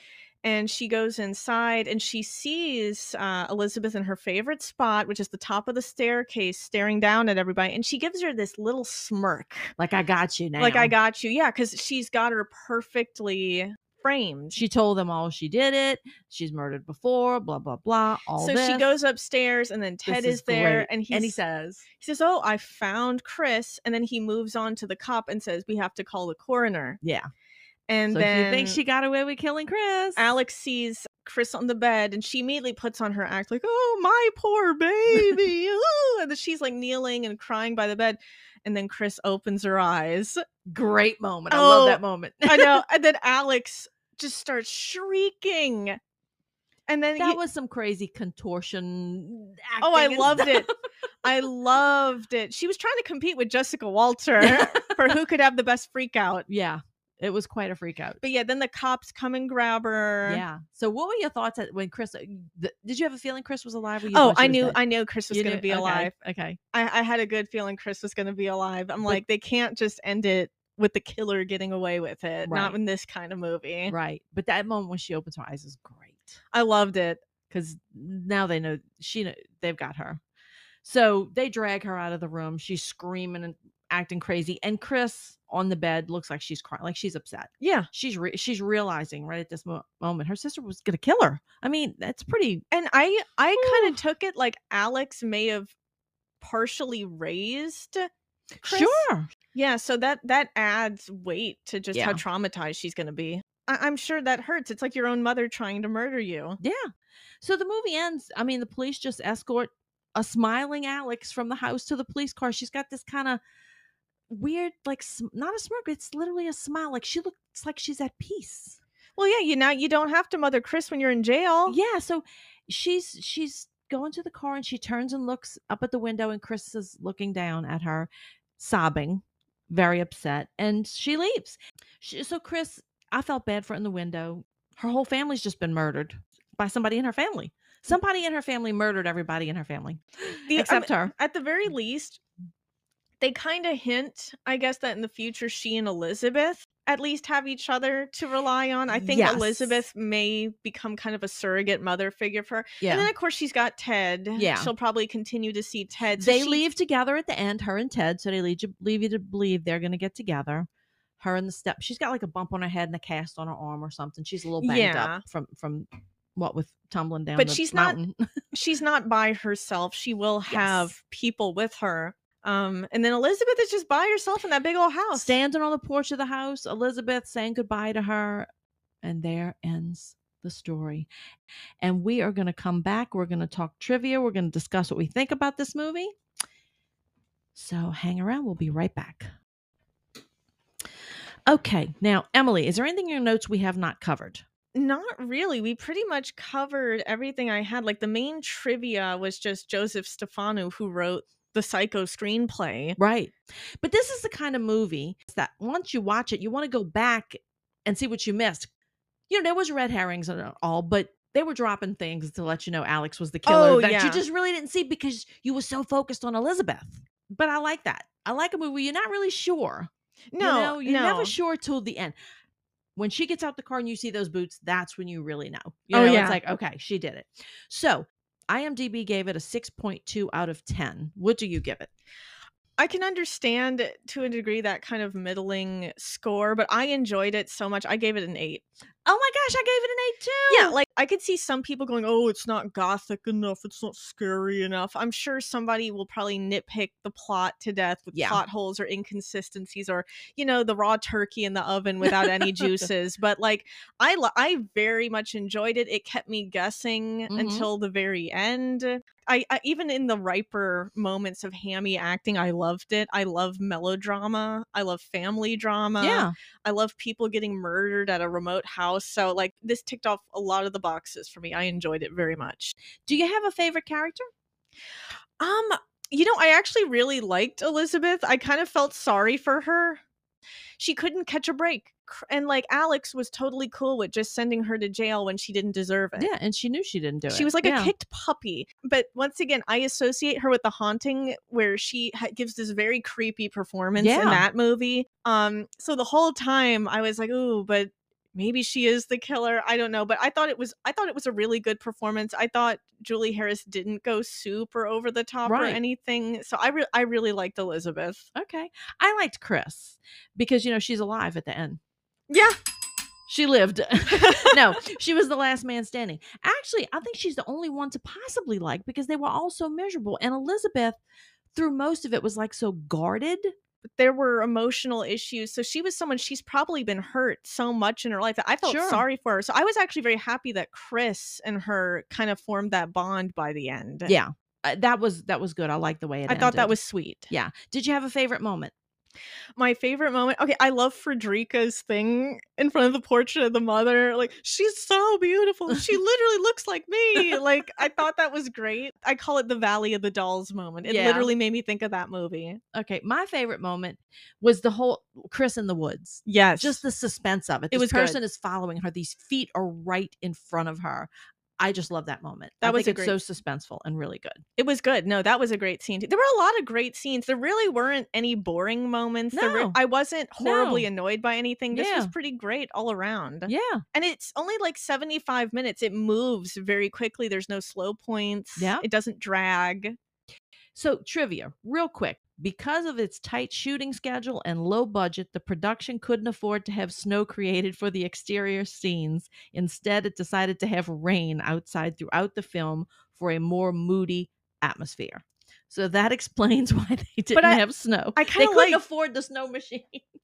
And she goes inside and she sees Elizabeth in her favorite spot, which is the top of the staircase, staring down at everybody. And she gives her this little smirk. Like, I got you now. Like, I got you. Yeah, because she's got her perfectly framed. She told them all she did it. She's murdered before, blah, blah, blah. So she goes upstairs and then Ted is there. Great. And he says, oh, I found Chris. And then he moves on to the cop and says, we have to call the coroner. Yeah. And so then you think she got away with killing Chris. Alex sees Chris on the bed and she immediately puts on her act like, oh, my poor baby. And then she's like kneeling and crying by the bed. And then Chris opens her eyes. Great moment. I love that moment. I know. And then Alex just starts shrieking. And then that was some crazy contortion acting. Oh, I loved it. I loved it. She was trying to compete with Jessica Walter for who could have the best freak out. Yeah. It was quite a freak out. But yeah, then the cops come and grab her. Yeah. So what were your thoughts when Chris, did you have a feeling Chris was alive? Or I knew Chris was going to be alive. Okay. I had a good feeling Chris was going to be alive. I'm like, they can't just end it with the killer getting away with it. Right. Not in this kind of movie. Right. But that moment when she opens her eyes is great. I loved it. Because now they know they've got her. So they drag her out of the room. She's screaming and acting crazy. And Chris on the bed looks like she's crying, like she's upset. Yeah. She's realizing right at this moment her sister was going to kill her. I mean, that's pretty. And I kind of took it like Alex may have partially raised Chris. Sure. Yeah. So that adds weight to just how traumatized she's going to be. I'm sure that hurts. It's like your own mother trying to murder you. Yeah. So the movie ends. I mean, the police just escort a smiling Alex from the house to the police car. She's got this kind of weird, like, not a smirk, it's literally a smile. Like, she looks like she's at peace. Well, yeah, you don't have to mother Chris when you're in jail. Yeah, so she's going to the car and she turns and looks up at the window and Chris is looking down at her, sobbing, very upset, and she leaves. So Chris, I felt bad for her in the window. Her whole family's just been murdered by somebody in her family. Somebody in her family murdered everybody in her family, except her. At the very least, they kind of hint, I guess, that in the future she and Elizabeth at least have each other to rely on. I think Elizabeth may become kind of a surrogate mother figure for her. Yeah. And then, of course, she's got Ted. Yeah. She'll probably continue to see Ted. So they leave together at the end, her and Ted. So they leave you to believe they're going to get together. Her and the step. She's got like a bump on her head and a cast on her arm or something. She's a little banged up from what with tumbling down but the she's mountain. She's not by herself. She will have people with her. And then Elizabeth is just by herself in that big old house. Standing on the porch of the house, Elizabeth saying goodbye to her. And there ends the story. And we are going to come back. We're going to talk trivia. We're going to discuss what we think about this movie. So hang around. We'll be right back. Okay. Now, Emily, is there anything in your notes we have not covered? Not really. We pretty much covered everything I had. Like the main trivia was just Joseph Stefano, who wrote the Psycho screenplay. Right. But this is the kind of movie that once you watch it, you want to go back and see what you missed. You know, there was red herrings and all, but they were dropping things to let you know Alex was the killer that you just really didn't see because you were so focused on Elizabeth. But I like that. I like a movie where you're not really sure. No, you're never sure till the end. When she gets out the car and you see those boots, that's when you really know. It's like, okay, she did it. So IMDb gave it a 6.2 out of 10. What do you give it? I can understand to a degree that kind of middling score, but I enjoyed it so much. I gave it an 8. Oh my gosh, I gave it an 8 too. Yeah, like I could see some people going, oh, it's not gothic enough. It's not scary enough. I'm sure somebody will probably nitpick the plot to death with plot holes or inconsistencies or, the raw turkey in the oven without any juices. But like, I very much enjoyed it. It kept me guessing until the very end. I even in the riper moments of hammy acting, I loved it. I love melodrama. I love family drama. Yeah. I love people getting murdered at a remote house. So like this ticked off a lot of the boxes for me. I enjoyed it very much. Do you have a favorite character? I actually really liked Elizabeth. I kind of felt sorry for her. She couldn't catch a break. And like Alex was totally cool with just sending her to jail when she didn't deserve it. Yeah, and she knew she didn't do it. She was like a kicked puppy. But once again, I associate her with The Haunting, where she gives this very creepy performance in that movie. So the whole time I was like, ooh, but maybe she is the killer. I don't know, but I thought it was a really good performance. I thought Julie Harris didn't go super over the top or anything. So I really liked Elizabeth. Okay. I liked Chris because she's alive at the end. Yeah. She lived. No, she was the last man standing. Actually, I think she's the only one to possibly like because they were all so miserable. And Elizabeth, through most of it, was like so guarded. There were emotional issues. So she was someone, she's probably been hurt so much in her life that I felt sorry for her. So I was actually very happy that Chris and her kind of formed that bond by the end. Yeah. That was good. I liked the way it ended. I thought that was sweet. Yeah. Did you have a favorite moment? My favorite moment. Okay, I love Frederica's thing in front of the portrait of the mother. Like, she's so beautiful. She literally looks like me. Like, I thought that was great. I call it the Valley of the Dolls moment. It literally made me think of that movie. Okay, my favorite moment was the whole Chris in the woods. Yes. Just the suspense of it. This person is following her. These feet are right in front of her. I just love that moment. That was it's so suspenseful and really good. It was good. No, that was a great scene. There were a lot of great scenes. There really weren't any boring moments. No. I wasn't horribly annoyed by anything. This was pretty great all around. Yeah. And it's only like 75 minutes. It moves very quickly. There's no slow points. Yeah. It doesn't drag. So trivia, real quick. Because of its tight shooting schedule and low budget, the production couldn't afford to have snow created for the exterior scenes. Instead, it decided to have rain outside throughout the film for a more moody atmosphere. So that explains why they didn't have snow. They couldn't afford the snow machine.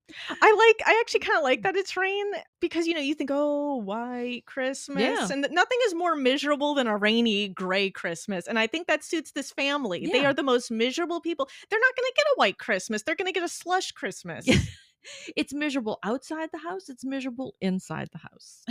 I actually kind of like that it's rain because, you think, oh, white Christmas. Yeah. And nothing is more miserable than a rainy, gray Christmas. And I think that suits this family. Yeah. They are the most miserable people. They're not going to get a white Christmas. They're going to get a slush Christmas. It's miserable outside the house. It's miserable inside the house.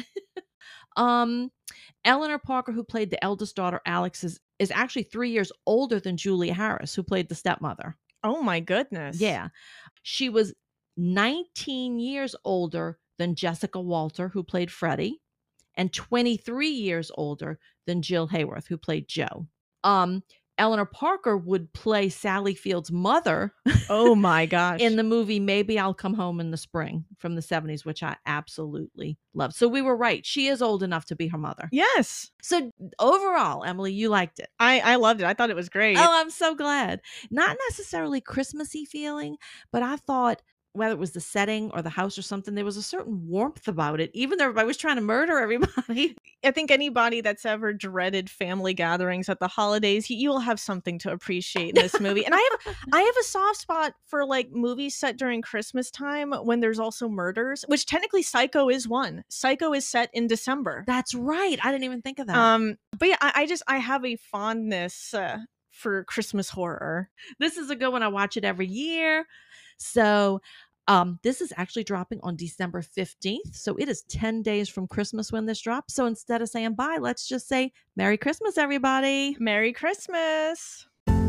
Eleanor Parker, who played the eldest daughter, Alex, is actually 3 years older than Julie Harris, who played the stepmother. Oh my goodness. Yeah. She was 19 years older than Jessica Walter, who played Freddie, and 23 years older than Jill Hayworth, who played Jo. Eleanor Parker would play Sally Field's mother. Oh my gosh. In the movie Maybe I'll Come Home in the Spring from the 70s, which I absolutely love. So we were right. She is old enough to be her mother. Yes. So overall, Emily, you liked it. I loved it. I thought it was great. Oh, I'm so glad. Not necessarily Christmassy feeling, but I thought whether it was the setting or the house or something, there was a certain warmth about it, even though everybody was trying to murder everybody. I think anybody that's ever dreaded family gatherings at the holidays, you will have something to appreciate in this movie. And I have a soft spot for like movies set during Christmas time when there's also murders, which technically Psycho is one. Psycho is set in December. That's right. I didn't even think of that. But yeah, I have a fondness for Christmas horror. This is a good one. I watch it every year. So this is actually dropping on December 15th. So it is 10 days from Christmas when this drops. So instead of saying bye, let's just say Merry Christmas, everybody. Merry Christmas.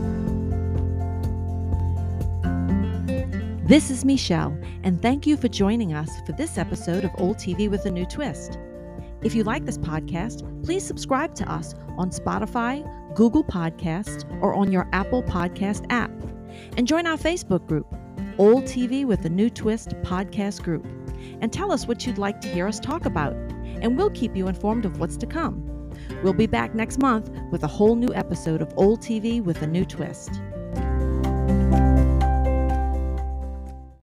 This is Michelle, and thank you for joining us for this episode of Old TV with a New Twist. If you like this podcast, please subscribe to us on Spotify, Google Podcasts, or on your Apple Podcast app. And join our Facebook group, Old TV with a New Twist podcast group. And tell us what you'd like to hear us talk about, and we'll keep you informed of what's to come. We'll be back next month with a whole new episode of Old TV with a New Twist.